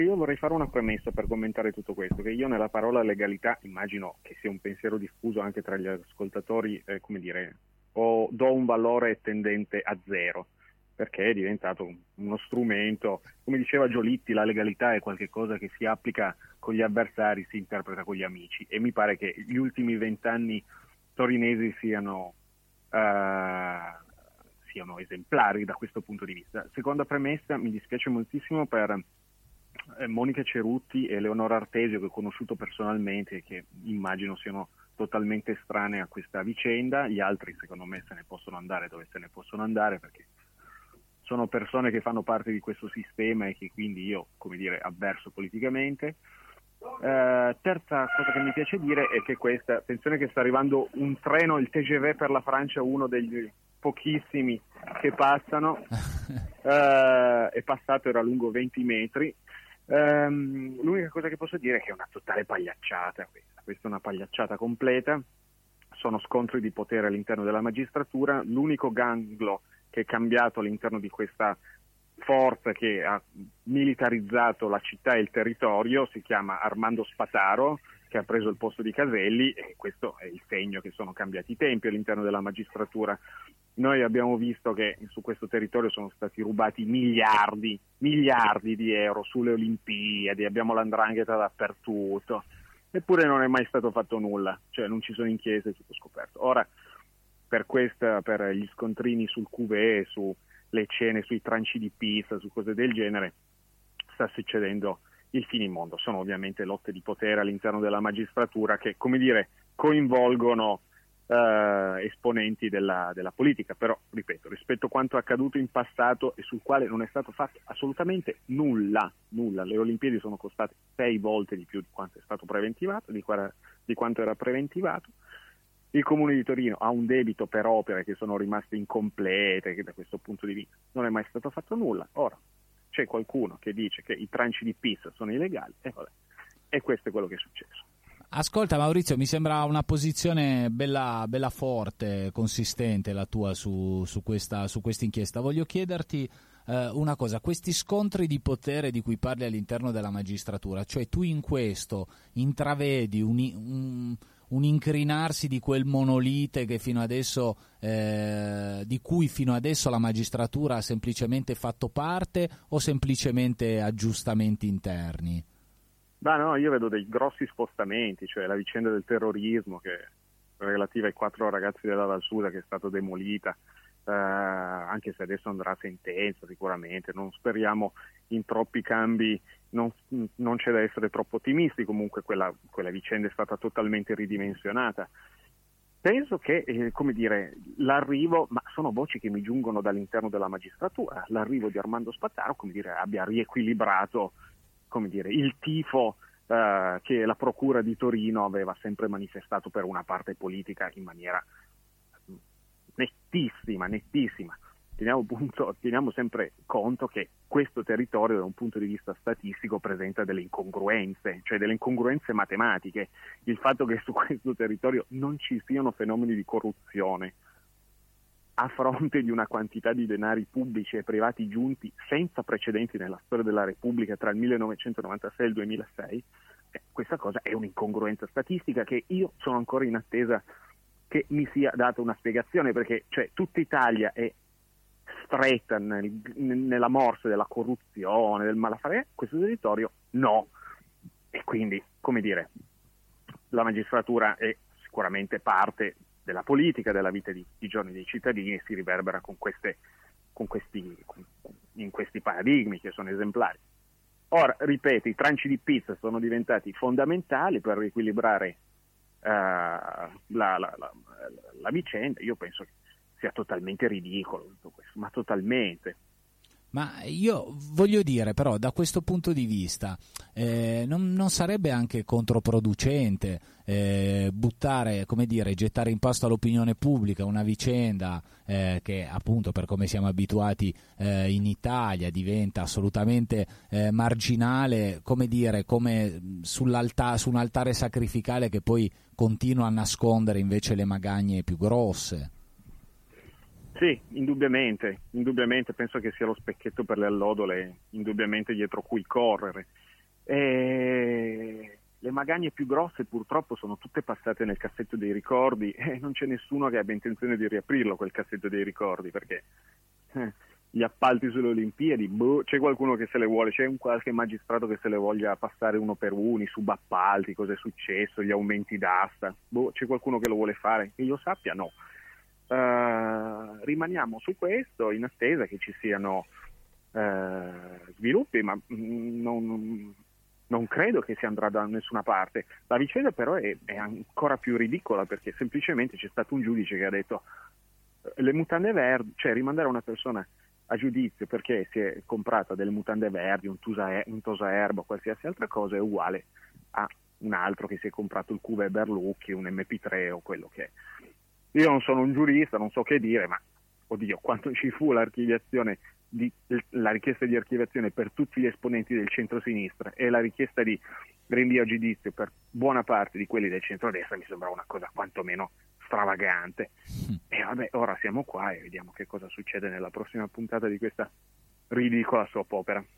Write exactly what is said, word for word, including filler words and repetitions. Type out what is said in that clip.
Io vorrei fare una premessa per commentare tutto questo, che io nella parola legalità immagino che sia un pensiero diffuso anche tra gli ascoltatori, eh, come dire, o do un valore tendente a zero, perché è diventato uno strumento, come diceva Giolitti, la legalità è qualcosa che si applica con gli avversari, si interpreta con gli amici, e mi pare che gli ultimi vent'anni torinesi siano, uh, siano esemplari da questo punto di vista. Seconda premessa, mi dispiace moltissimo per Monica Cerutti e Leonora Artesio, che ho conosciuto personalmente e che immagino siano totalmente estranee a questa vicenda. Gli altri secondo me se ne possono andare dove se ne possono andare, perché sono persone che fanno parte di questo sistema e che quindi io, come dire, avverso politicamente. Uh, terza cosa che mi piace dire è che questa, attenzione che sta arrivando un treno, il T G V per la Francia, uno degli pochissimi che passano, uh, è passato, era lungo venti metri. Um, l'unica cosa che posso dire è che è una totale pagliacciata questa, questa è una pagliacciata completa, sono scontri di potere all'interno della magistratura, l'unico ganglo che è cambiato all'interno di questa forza che ha militarizzato la città e il territorio si chiama Armando Spataro, che ha preso il posto di Caselli, e questo è il segno che sono cambiati i tempi all'interno della magistratura. Noi abbiamo visto che su questo territorio sono stati rubati miliardi, miliardi di euro sulle Olimpiadi, abbiamo l'andrangheta dappertutto, eppure non è mai stato fatto nulla, cioè non ci sono inchieste, tutto scoperto. Ora, per questa, per gli scontrini sul cuvée, sulle cene, sui tranci di pizza, su cose del genere, sta succedendo il finimondo. Sono ovviamente lotte di potere all'interno della magistratura che, come dire, coinvolgono Uh, esponenti della, della politica, però ripeto, rispetto a quanto accaduto in passato e sul quale non è stato fatto assolutamente nulla, nulla. Le Olimpiadi sono costate sei volte di più di quanto è stato preventivato, di, qua, di quanto era preventivato. Il Comune di Torino ha un debito per opere che sono rimaste incomplete, che da questo punto di vista non è mai stato fatto nulla. Ora c'è qualcuno che dice che i tranci di pizza sono illegali e vabbè, e questo è quello che è successo. Ascolta Maurizio, mi sembra una posizione bella, bella forte, consistente la tua su, su questa su questa inchiesta. Voglio chiederti eh, una cosa, questi scontri di potere di cui parli all'interno della magistratura, cioè tu in questo intravedi un, un, un incrinarsi di quel monolite che fino adesso eh, di cui fino adesso la magistratura ha semplicemente fatto parte, o semplicemente aggiustamenti interni? Beh no, io vedo dei grossi spostamenti, cioè la vicenda del terrorismo che relativa ai quattro ragazzi della Val Suda che è stata demolita, eh, anche se adesso andrà a sentenza sicuramente, non speriamo in troppi cambi, non, non c'è da essere troppo ottimisti, comunque quella, quella vicenda è stata totalmente ridimensionata. Penso che, eh, come dire, l'arrivo, ma sono voci che mi giungono dall'interno della magistratura, l'arrivo di Armando Spataro, come dire, abbia riequilibrato, come dire, il tifo eh, che la Procura di Torino aveva sempre manifestato per una parte politica in maniera nettissima, nettissima. Teniamo, punto, teniamo sempre conto che questo territorio da un punto di vista statistico presenta delle incongruenze, cioè delle incongruenze matematiche. Il fatto che su questo territorio non ci siano fenomeni di corruzione a fronte di una quantità di denari pubblici e privati giunti senza precedenti nella storia della Repubblica tra il millenovecentonovantasei e il duemilasei, eh, questa cosa è un'incongruenza statistica che io sono ancora in attesa che mi sia data una spiegazione, perché cioè tutta Italia è stretta nel, nella morsa della corruzione, del malaffare, questo territorio no. E quindi, come dire, la magistratura è sicuramente parte della politica, della vita di tutti i giorni dei cittadini, e si riverbera con queste, con questi, con, in questi paradigmi che sono esemplari. Ora, ripeto, i tranci di pizza sono diventati fondamentali per riequilibrare uh, la, la, la, la vicenda. Io penso che sia totalmente ridicolo tutto questo, ma totalmente. Ma io voglio dire, però, da questo punto di vista eh, non, non sarebbe anche controproducente eh, buttare, come dire, gettare in pasto all'opinione pubblica una vicenda eh, che appunto, per come siamo abituati eh, in Italia, diventa assolutamente eh, marginale, come dire, come sull'alta- su un altare sacrificale che poi continua a nascondere invece le magagne più grosse? Sì, indubbiamente, indubbiamente penso che sia lo specchietto per le allodole, indubbiamente dietro cui correre. E le magagne più grosse purtroppo sono tutte passate nel cassetto dei ricordi e non c'è nessuno che abbia intenzione di riaprirlo, quel cassetto dei ricordi, perché eh, gli appalti sulle Olimpiadi, boh, c'è qualcuno che se le vuole, c'è un qualche magistrato che se le voglia passare uno per uno, i subappalti, cosa è successo, gli aumenti d'asta, boh, c'è qualcuno che lo vuole fare? Che io sappia no. Uh, rimaniamo su questo in attesa che ci siano uh, sviluppi, ma mm, non, non credo che si andrà da nessuna parte. La vicenda però è, è ancora più ridicola, perché semplicemente c'è stato un giudice che ha detto le mutande verdi, cioè rimandare una persona a giudizio perché si è comprata delle mutande verdi, un, tusa, un tosaerba o qualsiasi altra cosa è uguale a un altro che si è comprato il Q V Berlucchi, un M P tre o quello che è. Io non sono un giurista, non so che dire, ma oddio, quando ci fu l'archiviazione di, la richiesta di archiviazione per tutti gli esponenti del centro-sinistra e la richiesta di rinvio a giudizio per buona parte di quelli del centro-destra, mi sembrava una cosa quantomeno stravagante. E vabbè, ora siamo qua e vediamo che cosa succede nella prossima puntata di questa ridicola soap opera.